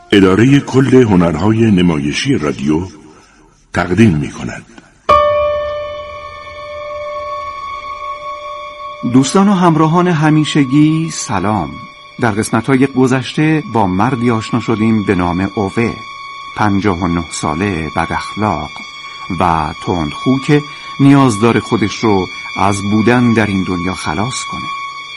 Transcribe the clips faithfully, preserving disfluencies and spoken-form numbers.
اداره کل هنرهای نمایشی رادیو تقدیم می کند. دوستان و همراهان همیشگی سلام. در قسمت‌های گذشته با مردی آشنا شدیم به نام اوه، پنجاه و نه ساله، بد اخلاق و تندخو که نیاز داره خودش رو از بودن در این دنیا خلاص کنه.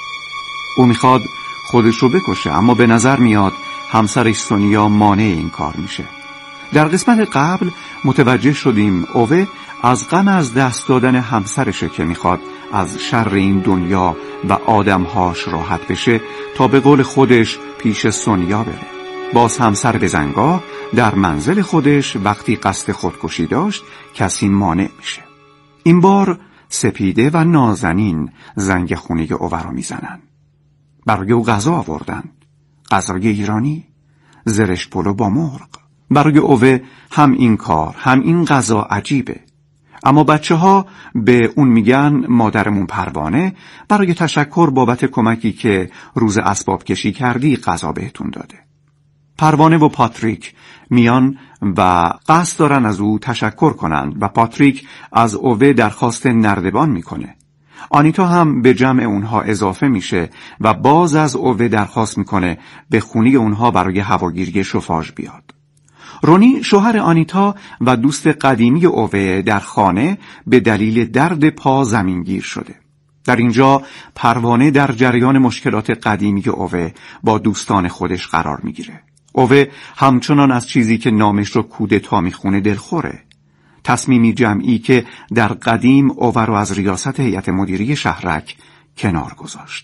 او میخواد خودش رو بکشه، اما به نظر میاد همسرش سونیا مانع این کار میشه. در قسمت قبل متوجه شدیم اوه از غم از دست دادن همسرشه که میخواد از شر این دنیا و آدمهاش راحت بشه تا به قول خودش پیش سونیا بره. باز همسر بزنگاه در منزل خودش وقتی قصد خودکشی داشت کسی مانع میشه. این بار سپیده و نازنین زنگ خونه اوه رو میزنن. برای او غذا آوردن، غذای ایرانی، زرش پلو با مرغ. برای اوه هم این کار هم این غذا عجیبه، اما بچه ها به اون میگن مادرمون پروانه برای تشکر بابت کمکی که روز اسباب کشی کردی غذا بهتون داده. پروانه و پاتریک میان و قصد دارن از او تشکر کنن و پاتریک از اوه درخواست نردبان میکنه. آنیتا هم به جمع اونها اضافه میشه و باز از اوه درخواست میکنه به خونه اونها برای هواگیری شوفاژ بیاد. رونی شوهر آنیتا و دوست قدیمی اوه در خانه به دلیل درد پا زمینگیر شده. در اینجا پروانه در جریان مشکلات قدیمی اوه با دوستان خودش قرار میگیره. اوه همچنان از چیزی که نامش رو کودتا میخونه دلخوره. تصمیمی جمعی که در قدیم اوه رو از ریاست هیئت مدیره شهرک کنار گذاشت.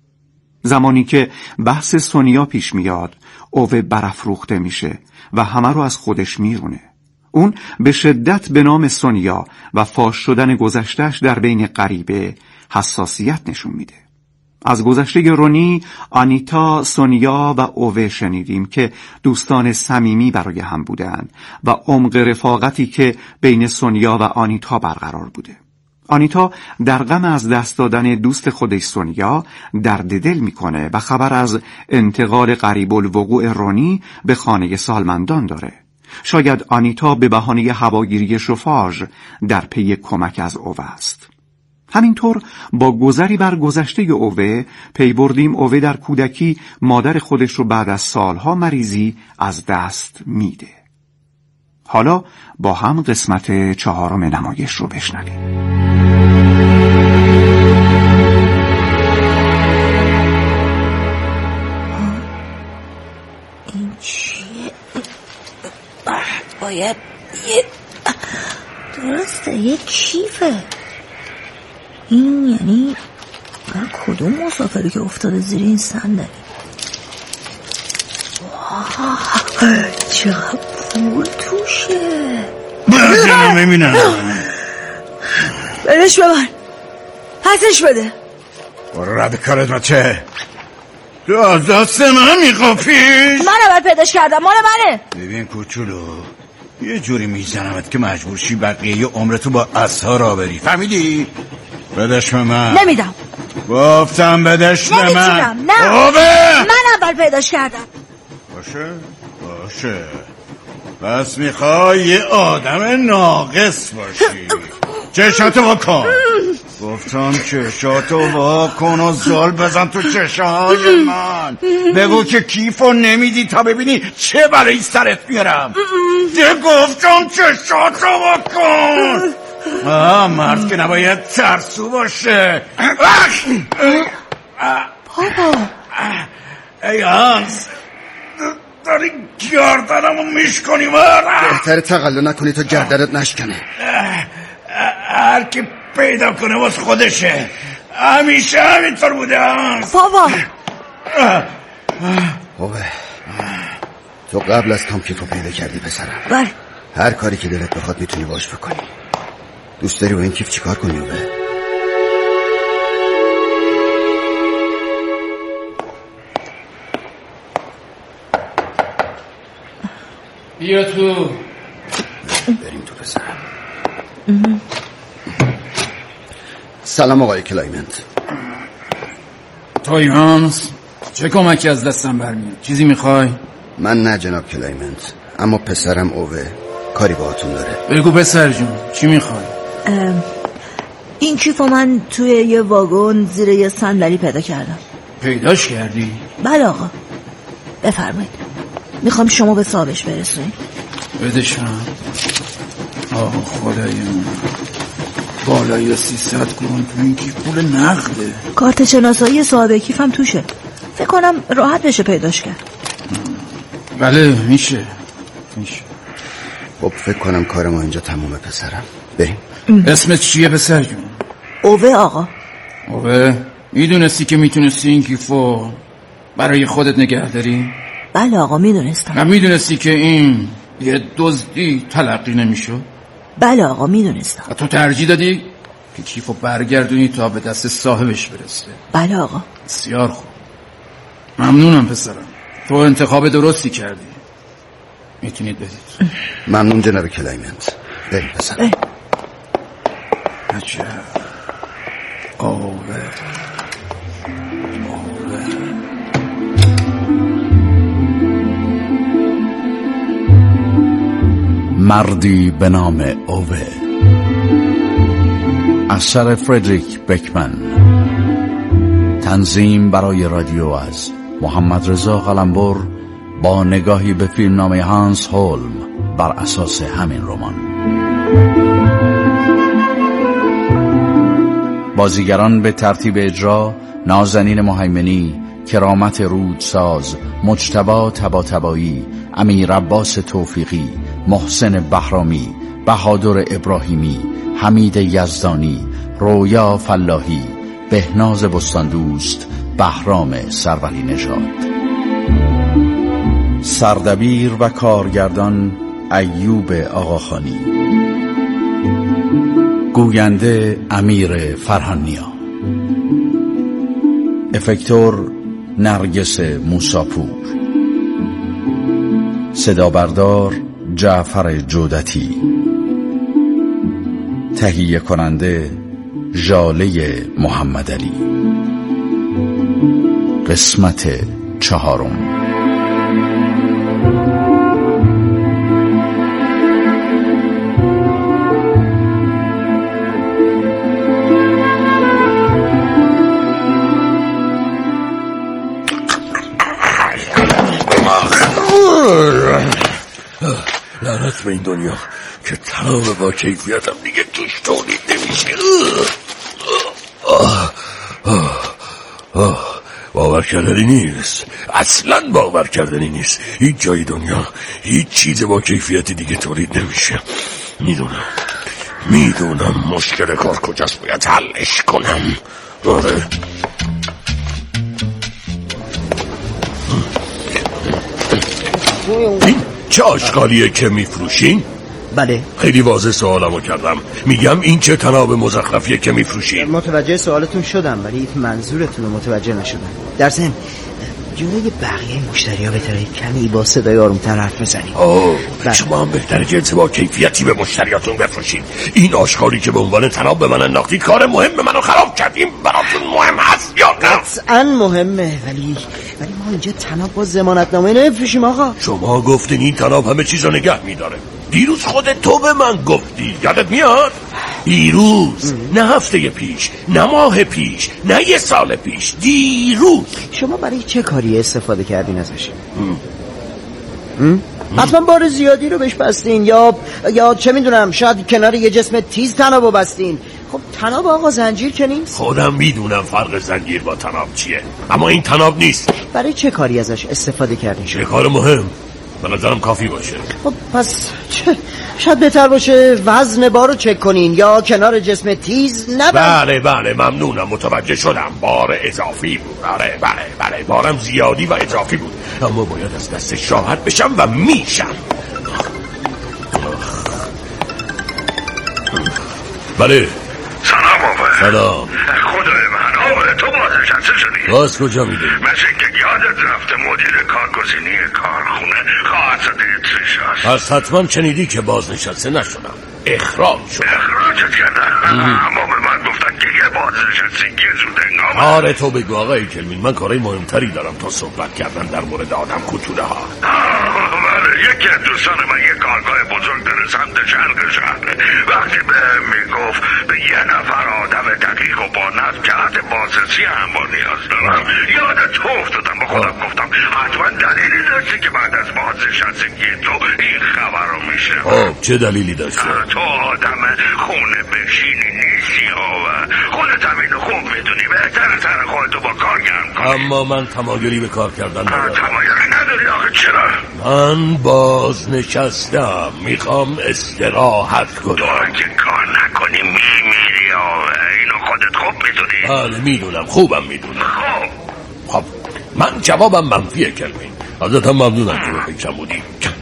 زمانی که بحث سونیا پیش میاد اوه برافروخته میشه و همه رو از خودش میرونه. اون به شدت به نام سونیا و فاش شدن گذشتهش در بین غریبه حساسیت نشون میده. از گذشته رونی، آنیتا، سونیا و اوه شنیدیم که دوستان صمیمی برای هم بودن و عمق رفاقتی که بین سونیا و آنیتا برقرار بوده. آنیتا در غم از دست دادن دوست خودش سونیا درد دل میکنه و خبر از انتقال قریب الوقوع رونی به خانه سالمندان داره. شاید آنیتا به بهانه هواگیری شوفاژ در پی کمک از اوه است. همینطور با گذری بر گذشته اوه پی بردیم اوه در کودکی مادر خودش رو بعد از سالها مریضی از دست میده. حالا با هم قسمت چهارم نمایش رو بشنویم. این چیه؟ باید یه درسته یه کیفه. این یعنی من کدوم مسافری که افتاده زیر این صندلی؟ واه چقدر پول توشه. بازم میبینم. بدش ببر، پسش بده. برو رد کارت بچه. تو از دست من میخوافیش. من اول پیداش کردم، مال منه. ببین کوچولو، یه جوری میزنمت که مجبور شی بقیه عمرتو با عصا را بری، فهمیدی؟ بدش به من. نمیدم. گفتم بدش به من. نمیتونم. نه اوه! من اول پیداش کردم. باشه باشه، پس میخوای یه آدم ناقص باشی. چشاتو واکن. گفتم چشاتو واکن و زل بزن تو چشای من. بگو که کیفو نمیدی تا ببینی چه بلایی سرت میارم. ده گفتم چشاتو واکن. آه مرد که نباید ترسو باشه. بابا ای هانس، داری گردنمو میشکنی مرد. بهتره تقلا نکنی تا گردنت نشکنه. هر کی پیدا کنه واس خودشه. همیشه همینطور بوده هانس. بابا اوه، تو قبل از تام کیفو پیدا کردی پسرم. بله. هر کاری که دلت بخواد میتونی باش بکنی. دوست داری با این کیف چیکار کنی اوه؟ بیا تو. بریم تو پسرم. سلام آقای کلایمنت. توی هانس، چه کمکی از دستم برمیاد؟ چیزی میخوای؟ من نه جناب کلایمنت، اما پسرم اوه کاری باهاتون داره. بگو پسر جون چی میخوای؟ این کیفو من توی یه واگن زیر یه صندلی پیدا کردم. پیداش کردی؟ بله آقا، بفرمایید. میخوام شما به صاحبش برسونید. بدشم. آه خدای من، بالای سیصد کرون تو این کیف پول نقده. کارت شناسایی صاحب کیفم توشه، فکر کنم راحت بشه پیداش کرد. بله میشه میشه. خب فکر کنم کار ما اینجا تمومه پسرم، بریم. اسمت چیه پسر جون؟ اوه آقا. اوه، میدونستی که میتونستی این کیفو برای خودت نگه داری؟ بله آقا میدونستم. و میدونستی که این یه دزدی تلقی نمیشد؟ بله آقا میدونستم. و تو ترجیح دادی که کیفو برگردونی تا به دست صاحبش برسه؟ بله آقا. بسیار خوب، ممنونم پسرم، تو انتخاب درستی کردی. میتونید بدید. ممنون جناب کلایمنت، بریم پسرم. عجب. آوه مردی به نام اوه، اثر فردریک بکمن، تنظیم برای رادیو از محمد رضا قلمبر با نگاهی به فیلمنامه هانس هولم بر اساس همین رمان. بازیگران به ترتیب اجرا: نازنین مهیمنی، کرامت رودساز، مجتبی طباطبایی، امیر عباس توفیقی، محسن بهرامی، بهادر ابراهیمی، حمید یزدانی، رویا فلاحی، بهناز بستاندوست، بهرام سروری نژاد. سردبیر و کارگردان ایوب آقاخانی. گوینده امیر فرهانیا. افکتور نرگس موساپور. صدا بردار جعفر جودتی. تهیه کننده ژاله محمدعلی. قسمت چهارم. لعنت به این دنیا که تناب با کیفیتم دیگه توش تولید نمیشه. باور کردنی نیست، اصلا باور کردنی نیست. هیچ جای دنیا هیچ چیز با کیفیتی دیگه تولید نمیشه. میدونم میدونم مشکل کار کجاست، باید حلش کنم. آره این چه آشغالیه که میفروشین؟ بله خیلی واضح سوالمو کردم، میگم این چه تناب مزخرفیه که میفروشین؟ متوجه سوالتون شدم ولی منظورتون رو متوجه نشدم. در ضمن جلوی بقیه مشتریا بهتره کمی با صدای آرومتر حرف بزنید. اوه شما هم بهتره جنس با کیفیتی به مشتریاتون بفروشین. این آشغالی که به عنوان تناب به من انداختید کار مهم منو خراب کردیم. براتون مهم هست یا نه؟ قطعاً مهمه ولی ولی ما اینجا تناب با ضمانتنامه نمیفروشیم آقا. شما گفتین این تناب همه چیزو نگه میداره. دیروز خودت تو به من گفتی، یادت میاد؟ دیروز ام. نه هفته پیش، نه ماه پیش، نه یه سال پیش، دیروز. شما برای چه کاری استفاده کردین ازش؟ حتما بار زیادی رو بهش بستین یا یا چه میدونم شاید کنار یه جسم تیز تنابو بستین. خب تناب آقا زنجیر که نیست؟ خودم میدونم فرق زنجیر با تناب چیه، اما این تناب نیست. برای چه کاری ازش استفاده کردین؟ چه کار مهم، به نظرم کافی باشه. خب پس چه؟ شاید بهتر باشه وزن بار رو چک کنین یا کنار جسم تیز نبند. بله بله ممنونم، متوجه شدم. بار اضافی بود. بله بله بله بارم زیادی و اضافی بود، اما باید از دستش راحت بشم و میشم. بله سلام آقا. سلام. خدای من آقا تو بازنشسته شدی؟ باز کجا میدونی؟ مثل که یادت رفته مدیر کارگزینی کارخونه خواهد زده تریشاست. پس حتما شنیدی که بازنشسته نشدم، اخراج شدم. اخراجت کردن؟ اما به من گفتن که یه بار بازنشستگی زود هنگام. کار تو بگو آقای کلمین، من کارهای مهمتری دارم تا صحبت کردن در مورد آدم کوتوله ها. بله، یکی از دوستان من یه کارگاه بزرگ داره سمت شرق شهر. وقتی به میگفت به یه نفر آدم دقیق و با نظم جهت بازرسی انبار نیاز دارم، یادت تو افتادم. به خودم گفتم حتما دلیلی داشتی که بعد از بازنشستگی تو این خبر رو میشه. خب چه دلیلی داشته؟ تو آدم خونه بشینی نیستی و خودت همین خوب میدونی. بهتره سر خودتو با کار گرم کنی. اما من تمایلی به کار کردن ندارم. تمایلی نداری آخه چرا؟ من بازنشستم، میخوام استراحت کنم. تو اگه کار نکنی میمیری آقا، اینو خودت خوب میدونی. بله میدونم، خوبم میدونم. خب خب من جوابم منفیه کلمین. ازت هم ممنونم که به فکرم بودی.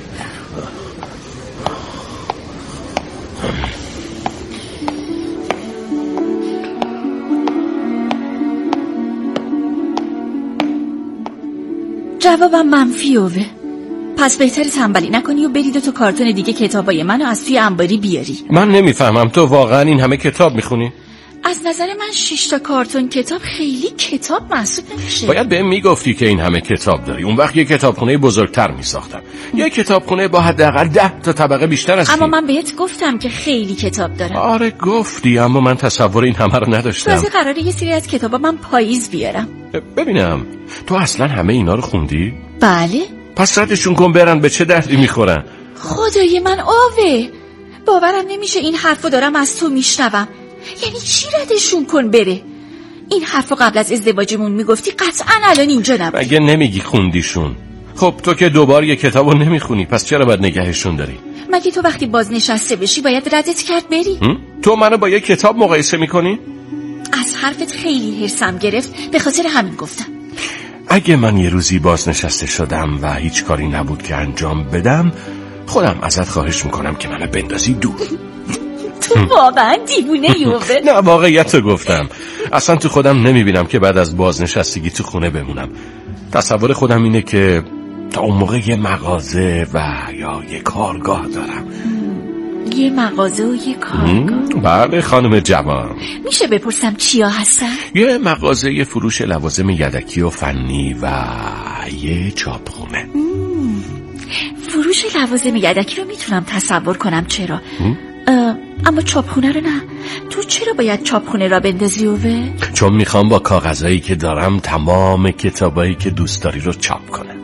جوابم منفی اوه. پس بهتره تنبلی نکنی و بری دو تا کارتون دیگه کتابای منو از توی انباری بیاری. من نمیفهمم تو واقعا این همه کتاب میخونی؟ از نظر من شش تا کارتون کتاب خیلی کتاب محسوب نمیشه. باید بهم میگفتی که این همه کتاب داری. اون وقت یه کتابخونه بزرگتر میساختم. یه کتابخونه با حداقل ده تا طبقه بیشتر از اما این. من بهت گفتم که خیلی کتاب دارم. آره گفتی، اما من تصور این همه رو نداشتم. تازه قراره یه سری از کتابا من پاییز بیارم. ببینم تو اصلا همه اینا رو خوندی؟ بله. پس ردشون کن برن، به چه دردی میخورن؟ خدای من آوه، باورم نمیشه این حرفو دارم از تو میشنوم. یعنی چی ردشون کن بره؟ این حرفو قبل از ازدواجمون میگفتی قطعا الان اینجا نبود. مگه نمیگی خوندیشون؟ خب تو که دوبار یه کتابو نمیخونی، پس چرا باید نگهشون داری؟ مگه تو وقتی بازنشسته بشی باید ردت کرد بری؟ تو منو با یه کتاب مقایسه میکنی؟ از حرفت خیلی هرسم گرفت، به خاطر همین گفتم. اگه من یه روزی بازنشسته شدم و هیچ کاری نبود که انجام بدم، خودم ازت خواهش میکنم که منو بندازی دور. تو واقعا دیوونه یوه. نه واقعیت رو گفتم. اصلا تو خودم نمیبینم که بعد از بازنشستگی تو خونه بمونم. تصور خودم اینه که تا اون موقع یه مغازه و یا یه کارگاه دارم. یه مغازه و یه کارگاه؟ بله خانم جوان. میشه بپرسم چیا هستن؟ یه مغازه یه فروش لوازم یدکی و فنی و یه چاپخونه. فروش لوازم یدکی رو میتونم تصور کنم، چرا؟ اما چاپخونه رو نه. تو چرا باید چاپخونه را بندازی اوه؟ چون میخوام با کاغذایی که دارم تمام کتابایی که دوست داری رو چاپ کنم.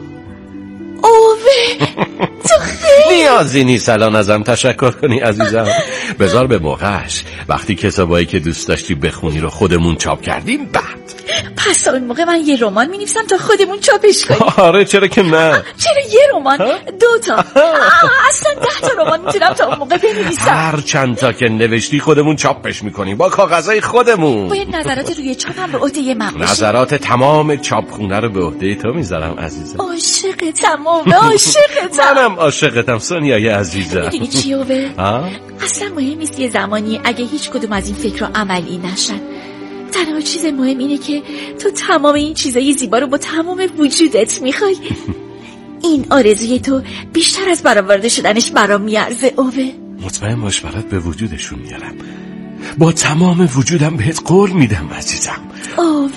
اوه تو خیلی نیازی نیست الان ازم تشکر کنی عزیزم. بذار به موقعش، وقتی کتابایی که دوست داشتی بخونی رو خودمون چاپ کردیم بعد. پس اون موقع من یه رمان می‌نویسم تا خودمون چاپش کنیم. آره چرا که نه. چرا یه رمان؟ دو تا. اصلا ده تا رمان میتونم تا اون موقع بنویسم. هر چند تا که نوشتی خودمون چاپش میکنیم با کاغذای خودمون. باید نظرات روی چاپم به عهده من باشه. نظرات تمام چاپخونه رو به عهده تو میذارم عزیزم. عاشقتم اوه، عاشقتم. منم عاشقتم سونیای عزیزم. میدونی چی اوه؟ اصلا مهم نیست یه زمانی اگه هیچ کدوم از این فکرها عملی نشن، تنها چیز مهم اینه که تو تمام این چیزای زیبا رو با تمام وجودت میخوای. این آرزوی تو بیشتر از برآورده شدنش برام میارزه اوه. مطمئن باش برات به وجودشون میارم. با تمام وجودم بهت قول میدم عزیزم. اوه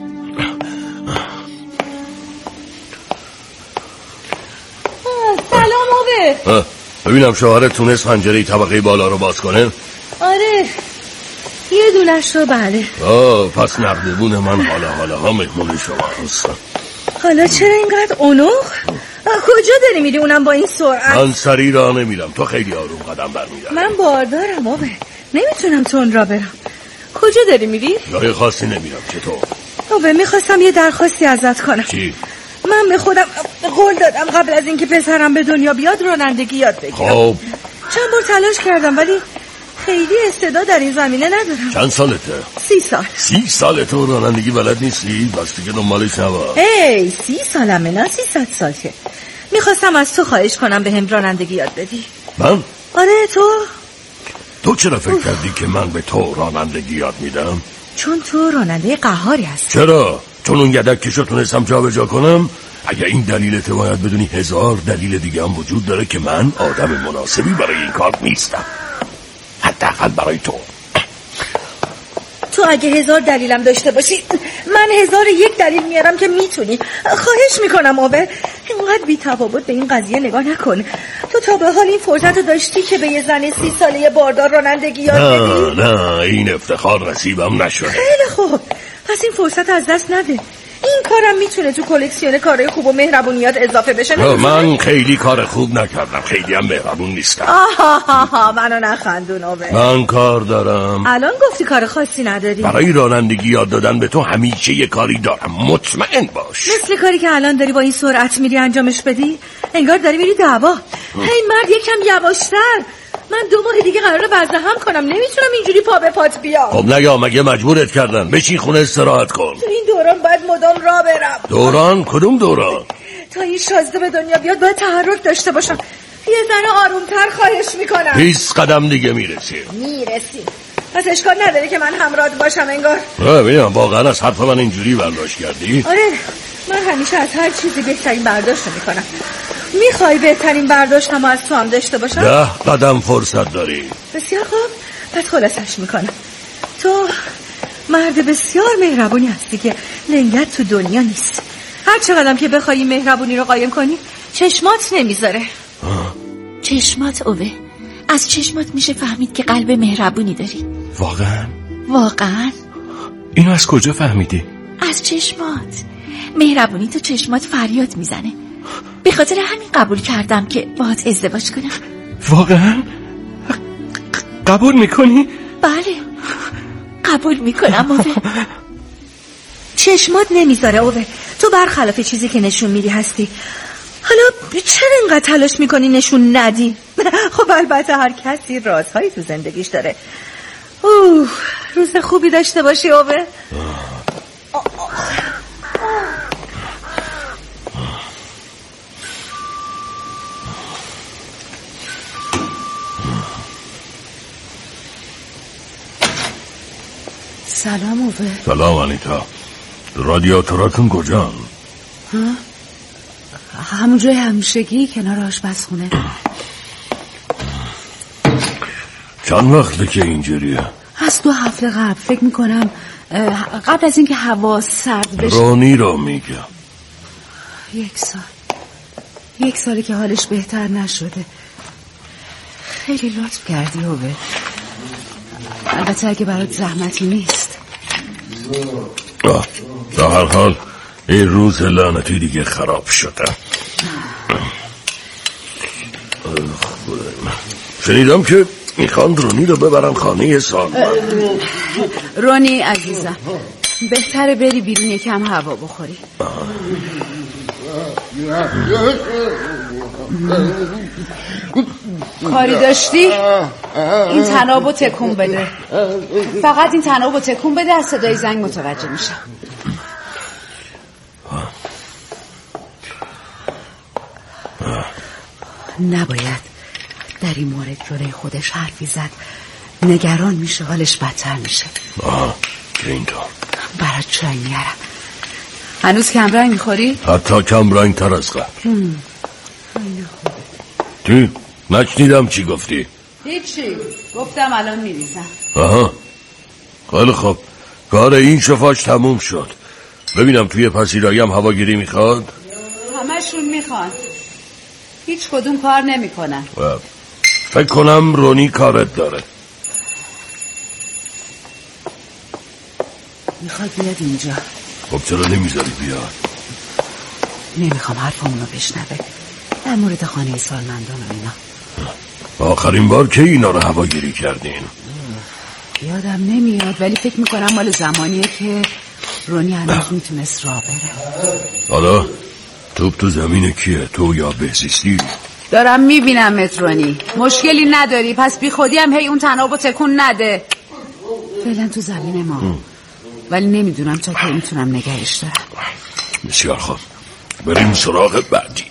سلام اوه. ببینم شوهرت تونست پنجره طبقه بالا رو باز کنه؟ آره یه دونش رو بله. آه پس نردبون من حالا حالا ها مهمون شما هستم. حالا چرا اینقدر اونوخ؟ کجا داری میری اونم با این سرعت؟ من سریع راه نمیرم، تو خیلی آروم قدم برمی‌داری. من باردارم آبه، نمیتونم تون را برم. کجا داری میری؟ جای خاصی نمیرم. چطور؟ آبه میخواستم یه درخواستی ازت کنم. چی؟ من به خودم قول دادم قبل از اینکه پسرم به دنیا بیاد رانندگی یاد بگیرم. خب چند بار تلاش کردم ولی خیلی استعداد در این زمینه ندارم. چند سالته؟ سی سال. سی سال تو رانندگی بلد نیستی؟ بس دیگه دنبالش نباش. ای سی سالمه نه سیصد سال که. میخواستم از تو خواهش کنم به هم رانندگی یاد بدی. من؟ آره تو. تو چرا فکر کردی که من به تو رانندگی یاد میدم؟ چون تو راننده قهاری هستی. چرا؟ چون اون یدکشو تونستم جا به جا کنم؟ اگه این دلیلت باید بدونی هزار دلیل دیگه هم وجود داره که من آدم مناسبی برای این کار نیستم. حداقل برای تو. تو تو اگه هزار دلیلم داشته باشی من هزار یک دلیل میارم که میتونی. خواهش میکنم اوه، اینقدر بی تفاوت به این قضیه نگاه نکن. تو تا به حال این فرصت رو داشتی که به یه زن سی ساله باردار رانندگی یاد بدی؟ نه نه این افتخار نصیبم نشده. خیلی خوب، پس این فرصت از دست نده. این کارم میتونه تو کلکسیون کارهای خوب و مهربونیات اضافه بشه. من خیلی کار خوب نکردم، خیلی هم مهربون نیستم. آها منو نخندون اوه. من کار دارم. الان گفتی کار خاصی نداری؟ برای رانندگی یاد دادن به تو همیشه یه کاری دارم، مطمئن باش. مثل کاری که الان داری با این سرعت میری انجامش بدی؟ انگار داری میری دعوا. هی مرد یکم یواشتر، من دو ماه دیگه قراره وزنه هم کنم، نمیتونم اینجوری پا به پات بیام. خب نیا مگه مجبورت کردن؟ بشین خونه استراحت کن. تو این دوران باید مدام راه برم. دوران؟ کدوم دوران؟ تا این شازده به دنیا بیاد باید تحرک داشته باشم. یه زن آرومتر خواهش میکنم. بیست قدم دیگه میرسیم. میرسیم پس اشکال نداره که من همراهت باشم انگار. ببینم واقعا از حرف من اینجوری برداشت کردی؟ آره من همیشه از هر چیزی بهترین برداشت میکنم. میخوای بهترین برداشتم از تو هم داشته باشم؟ ده قدم فرصت داری. بسیار خوب، پس خلاصش میکنم. تو مرد بسیار مهربونی هستی که لنگت تو دنیا نیست. هر چقدرم که بخوای مهربونی رو قایم کنی چشمات نمیذاره. چشمات اوه، از چشمات میشه فهمید که قلب مهربونی داری. واقعا؟ واقعا؟ اینو از کجا فهمیدی؟ از چشمات. مهربونی تو چشمات فریاد میزنه. به خاطر همین قبول کردم که باهات ازدواج کنم. واقعا؟ قبول میکنی؟ بله قبول میکنم اوه. چشمات نمیذاره اوه، تو برخلاف چیزی که نشون میدی هستی. حالا چرا اینقدر تلاش میکنی نشون ندی؟ خب البته هر کسی رازهایی تو زندگیش داره. اوه روز خوبی داشته باشی اوه. سلام اوه. سلام انیتا. رادیاتوراتون کجان؟ ها؟ همون جای همیشگی کنار آشپزخونه. چند وقته که اینجوریه؟ از دو هفته قبل فکر میکنم، قبل از اینکه هوا سرد بشه. رانی را میگم. یک سال یک سالی که حالش بهتر نشده. خیلی لطف کردی اوه. البته اگه برات زحمتی نیست. آه در هر حال این روز لعنتی دیگه خراب شده. شنیدم که میخوان رونی رو ببرن خانه سالمند. رونی عزیزم بهتره بری بیرون یکم هوا بخوری. کاری داشتی؟ این تنابو تکون بده. فقط این تنابو تکون بده، از صدای زنگ متوجه میشم. نباید در این مورد جلوی خودش حرفی زد. نگران میشه، حالش بدتر میشه. آه که اینطور. برات چای میارم. هنوز کمرنگ میخوری؟ حتی کمرنگ تر از قبل. چی؟ نشنیدم چی گفتی؟ هیچی، گفتم الان میریزم. آها خیلی خوب، کار این شفاش تموم شد. ببینم توی پذیرایی هم هواگیری میخواد؟ همشون میخوان، هیچ کدوم کار نمیکنن. فکر کنم رونی کارت داره. میخواد بیاد اینجا. خب چرا نمیذاری بیاد؟ نمیخوام حرفمونو بشنوه در مورد خانه سالمندان و اینا. آخرین بار که اینا رو هواگیری کردین؟ یادم نمیاد، ولی فکر میکنم مال زمانیه که رونی هنوز میتونست راه بره. حالا توپ تو زمین کیه، تو یا بهزیستی؟ دارم میبینم مترونی، مشکلی نداری، پس بی خودی هم هی اون تنابو تکون نده. فعلا تو زمین ما ام. ولی نمیدونم تا که میتونم نگهش دارم. بسیار خوب، بریم سراغ بعدی.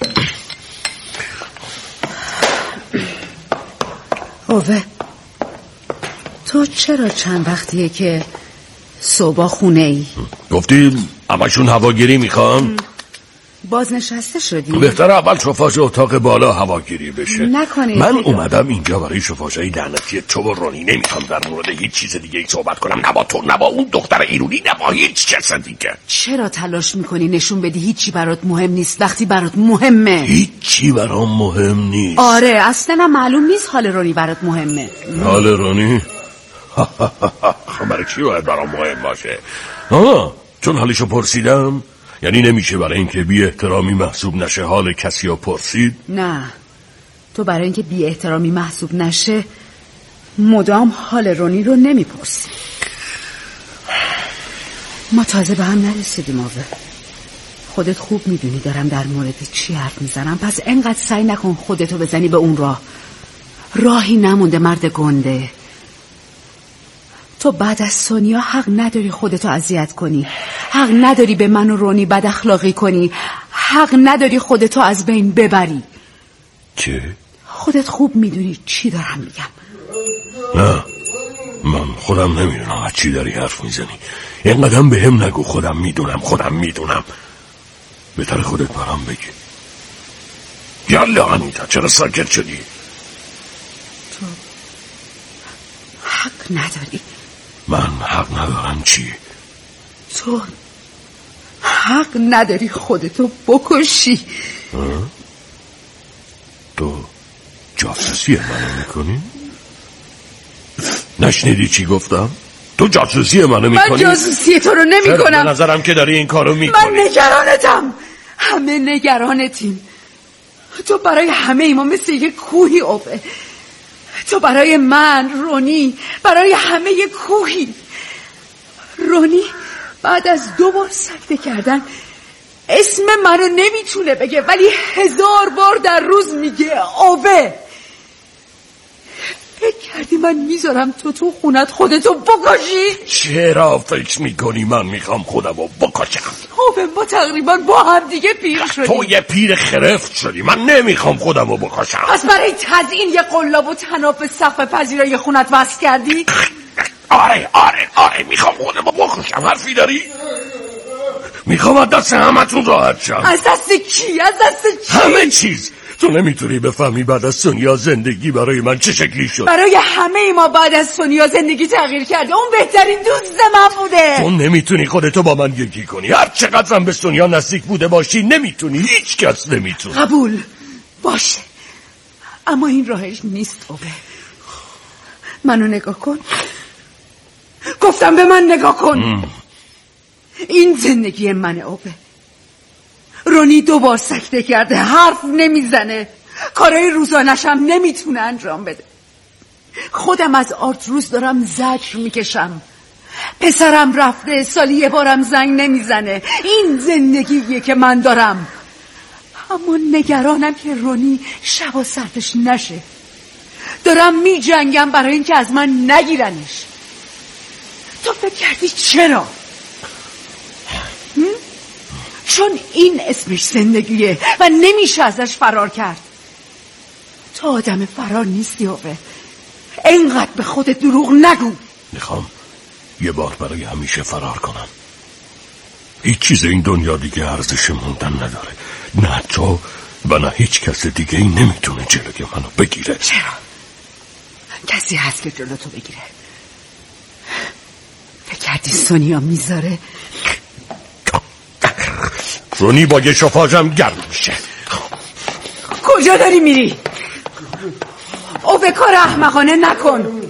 اوه، تو چرا چند وقتیه که صبح خونه ای؟ گفتی همشون هواگیری میخوان؟ بازنشسته شدی؟ بهتره اول شفاژ اتاق بالا هواگیری بشه. نکنید. من اومدم اینجا برای شفاژهای لعنتی تو و رونی. نمیخوام در مورد هیچ چیز دیگه ای صحبت کنم، نه با تو، نه با اون دختر ایرونی، نه با هیچ کس دیگه. چرا تلاش میکنی نشون بدی هیچی برات مهم نیست وقتی برات مهمه؟ هیچی برام مهم نیست. آره اصلا معلوم نیست حال رونی برات مهمه. حال رونی؟ برای چی باید برام مهم باشه؟ آه چون حالشو پرسیدم؟ یعنی نمیشه برای اینکه بی احترامی محسوب نشه حال کسی رو پرسید؟ نه، تو برای اینکه بی احترامی محسوب نشه مدام حال رونی رو نمیپرسی. ما تازه به هم نرسیدیم آوه. خودت خوب میدونی دارم در مورد چی حرف میزنم، پس انقدر سعی نکن خودتو بزنی به اون راه. راهی نمونده مرد گنده. تو بعد از سونیا حق نداری خودتو اذیت کنی، حق نداری به من و رونی بد اخلاقی کنی، حق نداری خودتو از بین ببری. چه؟ خودت خوب میدونی چی دارم میگم. نه من خودم نمیدونم از چی داری حرف میزنی. اینقدرم به هم نگو. خودم میدونم خودم میدونم. بهتر خودت برام بگی. یالا انیتا چرا ساکت شدی؟ تو حق نداری. من حق ندارم چی؟ تو حق نداری خودتو بکشی. تو جاسوسی منو میکنی؟ نشنیدی چی گفتم؟ تو جاسوسی منو میکنی؟ من جاسوسی تو رو نمی کنم. به نظرم که داری این کارو میکنی. من نگرانتم. همه نگرانتیم. تو برای همه ایما مثل یک کوهی اوبه. تو برای من، رونی، برای همه یک کوهی. رونی بعد از دو بار سکته کردن اسم منو نمیتونه بگه، ولی هزار بار در روز میگه اوه. فکر کردی من میذارم تو تو خونت خودتو بکشی؟ چرا فکر میکنی من میخوام خودمو بکشم؟ اوه ما تقریبا با هم دیگه پیر شدیم. تو یه پیر خرفت شدی. من نمیخوام خودمو بکشم. پس برای تزیین یه قلاب و تناب سقف پذیرای خونت وصل کردی؟ آره آره آره میخوام خودمو بکشم. حرفی داری؟ میخوام از دست همتون راحت شم. از دست کی؟ از دست چی؟ همه چیز. تو نمیتونی بفهمی بعد از سونیا زندگی برای من چه شکلی شد. برای همه ما بعد از سونیا زندگی تغییر کرده. اون بهترین دوست من بوده. تو نمیتونی خودتو با من یکی کنی. هر چقدرم به سونیا نزدیک بوده باشی نمیتونی. هیچ کس نمیتونه. قبول باشه، اما این راهش نیست. اوه منو نگاه کن. گفتم به من نگاه کن. ام. این زندگی منه اوه. رونی دو بار سکته کرده، حرف نمیزنه، کارهای روزانشم نمیتونه انجام بده. خودم از آرتروس دارم زجر میکشم. پسرم رفته، سالی یه بارم زنگ نمیزنه. این زندگیه که من دارم. اما نگرانم که رونی شبا صرفش نشه. دارم میجنگم برای اینکه از من نگیرنش. تو فکر کردی چرا؟ چون این اسمش زندگیه و نمیشه ازش فرار کرد. تو آدم فرار نیستی اوه. اینقدر به خودت دروغ نگو. میخوام یه بار برای همیشه فرار کنم. هیچ چیز این دنیا دیگه ارزش موندن نداره. نه تو و نه هیچ کس دیگه ای نمیتونه جلوی منو بگیره. چرا؟ کسی هست که جلو تو بگیره؟ فکر کردی سونیا میذاره؟ رونی با یه شفاژم گرم میشه. کجا داری میری؟ او به کار احمقانه نکن.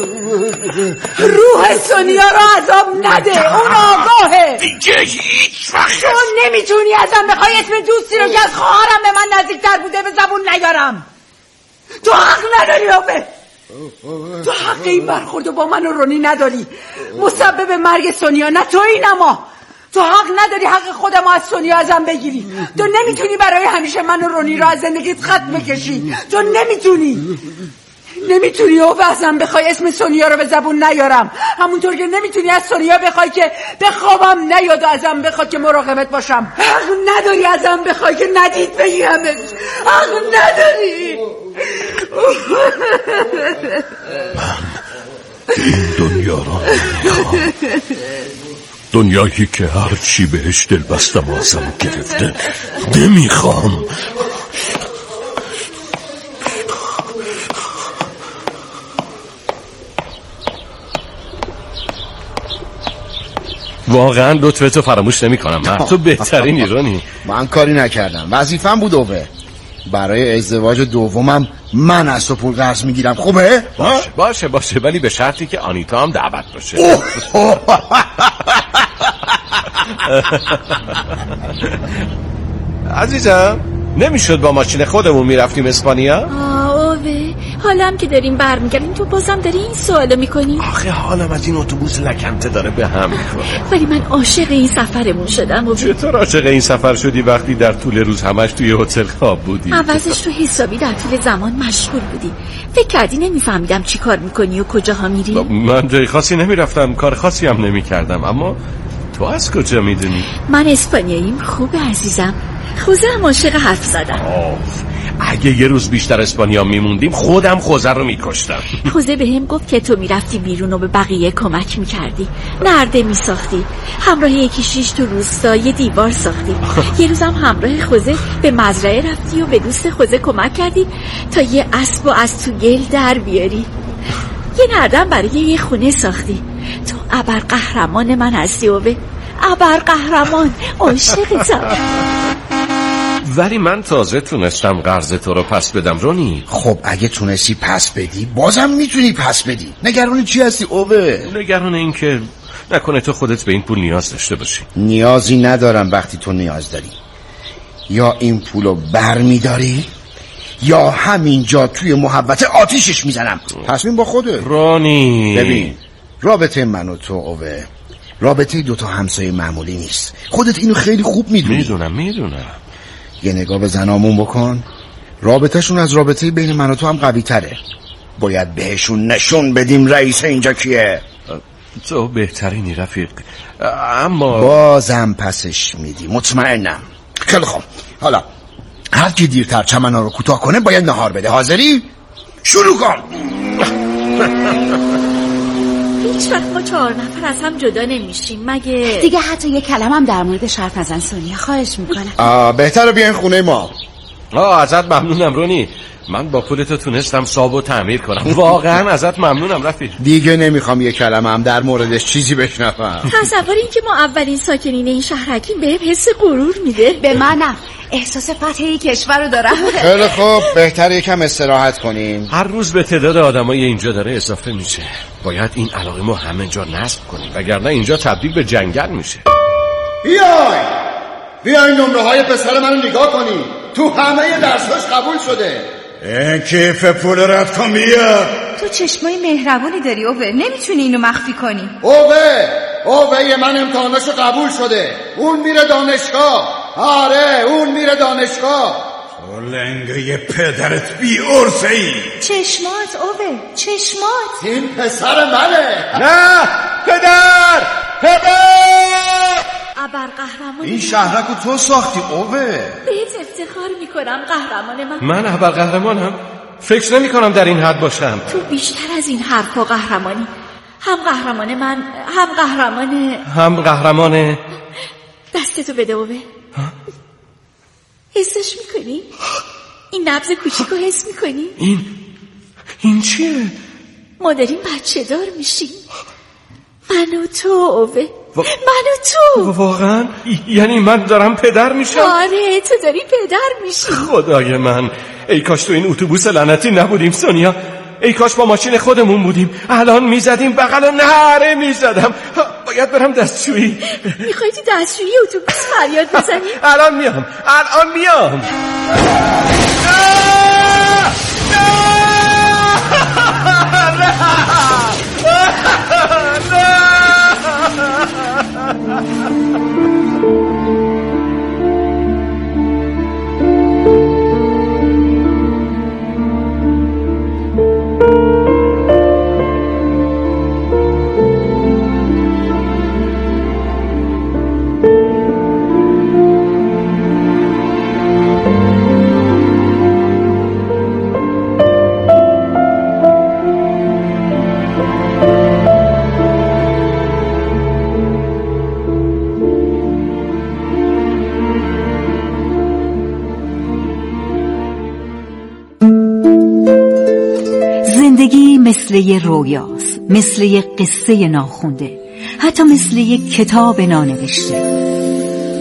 روح سونیا رو عذاب نده. اون آگاهه. دیگه هیچ وقت تو نمیتونی ازم بخوای اسم دوستی رو که از خواهرم به من نزدیکتر بوده به زبون نیارم. تو حق نداری اوه. تو حق این برخوردو با من و رونی نداری. مسبب مرگ سونیا نه تویی نه ما. تو حق نداری حق خودم از سونیا ازم بگیری. تو نمیتونی برای همیشه من و رونی رو از زندگیت خط بکشی. تو نمیتونی نمیتونی او ازم بخوای اسم سونیا رو به زبون نیارم. همونطور که نمیتونی از سونیا بخوای که بخوابم نیاد و ازم بخواد که مراقبت باشم. حق نداری ازم بخوای که ندید بگیرمت. حق نداری. من این دنیا رو نمیخوام. دنیایی که هر چی بهش دل بستم و ازم گرفته نمیخوام. واقعا لطفتو فراموش نمی کنم. من تو بهترین ایرانی. من کاری نکردم، وظیفه‌م بود اوه. برای ازدواج دومم من از تو پول قرض میگیرم. خوبه؟ باشه باشه باشه ولی به شرطی که آنیتا هم دعوت باشه. عزیزم نمیشد با ماشین خودمون میرفتیم اسپانیا؟ آوه حالا هم که داریم برمیگردیم تو بازم داری این سوالو میکنی؟ آخه حالم از این اتوبوس لکنته داره به هم میخوره. ولی من عاشق این سفرمون شدم. اوه. چطور عاشق این سفر شدی وقتی در طول روز همش توی هتل خواب بودی؟ عوضش تو حسابی در طول زمان مشغول بودی. فکر کردی نمیفهمیدم چی کار میکنی و کجاها میری؟ من جای خاصی نمیرفتم، کار خاصی هم نمیکردم. اما تو از کجا میدونی؟ من اسپانیاییم خوبه عزیزم. خوزه هم عاشق حرف زدم. اگه یه روز بیشتر اسپانیا میموندیم خودم خوزه رو میکشتم. خوزه به هم گفت که تو میرفتی بیرون و به بقیه کمک میکردی، نرده میساختی، همراه یکی شیش تو روستا یه دیوار ساختی. یه روز هم همراه خوزه به مزرعه رفتی و به دوست خوزه کمک کردی تا یه اسب و از تو گل در بیاری. یه نردم برای یه خونه ساختی. تو ابرقهرمان من هستی اوه، ابرقهرمان، عاشقتم. ولی من تازه تونستم قرض تو رو پس بدم رونی. خب اگه تونستی پس بدی بازم میتونی پس بدی. نگران چی هستی اوه؟ نگران این که نکنه تو خودت به این پول نیاز داشته باشی. نیازی ندارم وقتی تو نیاز داری. یا این پولو بر میداری یا همینجا توی محبت آتیشش میزنم. تصمیم با خوده رونی. ببین رابطه من و تو اوه رابطه دوتا همسایه معمولی نیست. خودت اینو خیلی خوب میدونی. میدونم میدونم. یه نگاه به زنامون بکن. رابطهشون از رابطه بین من و تو هم قوی تره. باید بهشون نشون بدیم رئیس اینجا کیه. تو بهترینی رفیق. اما بازم پسش میدی مطمئنم. خیلی خوب حالا هر کی دیرتر چمنا رو کوتاه کنه باید نهار بده. حاضری؟ شروع کن. هیچ وقت ما چهار نفر از هم جدا نمیشیم مگه؟ دیگه حتی یه کلمه هم در مورد شرط نزن سونیا، خواهش میکنم. آه بهتره بیاین خونه ما. آه ازت ممنونم رونی. من با پولتو تونستم صابو تعمیر کنم. واقعا ازت ممنونم رفیق. دیگه نمیخوام یه کلمه هم در موردش چیزی بشنوم. تصور این که ما اولین ساکنین این شهرکیم بهم حس غرور میده. به منم احساس فتح این کشور رو دارم. خیلی خوب بهتره یکم استراحت کنیم. هر روز به تعداد آدمای اینجا داره اضافه میشه. باید این علاقه ما همه جا نصب کنیم وگرنه اینجا تبدیل به جنگل میشه. بیای بیای نمره های پسر منو نگاه کنی. تو همه درساش قبول شده. این کیف پول رد کن بیا. تو چشمای مهربونی داری اوه، نمیتونی اینو مخفی کنی. اوه اوه من امتحاناشو قبول شده. اون میره دانشگاه. آره اون میره دانشگاه. تو لنگه پدرت بی ارسه ای. چشمات اوه چشمات. این پسر منه. نه پدر پدر. ابرقهرمان این شهرکو تو ساختی اوه. بهت افتخار میکنم قهرمان من. من ابرقهرمانم؟ فکر نمی کنم در این حد باشم. تو بیشتر از این حرفا قهرمانی. هم قهرمان من هم قهرمان هم قهرمان. دستتو بده اوه. حسش میکنی؟ این نبض کوچیکو حس میکنی؟ این این چیه؟ ما داریم بچه دار میشیم. من و تو اوه. و... من و تو. واقعا؟ یعنی من دارم پدر میشم؟ آره تو داری پدر میشی. خدای من، ای کاش تو این اتوبوس لعنتی نبودیم سونیا. ای کاش با ماشین خودمون بودیم. الان میزدیم بغل و نهره میزدم. باید برم دستشویی. میخوای تو دستشویی اتوبوس فریاد بزنی؟ الان میام الان میام. زندگی مثل یه رویاست، مثل یه قصه ناخونده، حتی مثل یه کتاب نانوشته.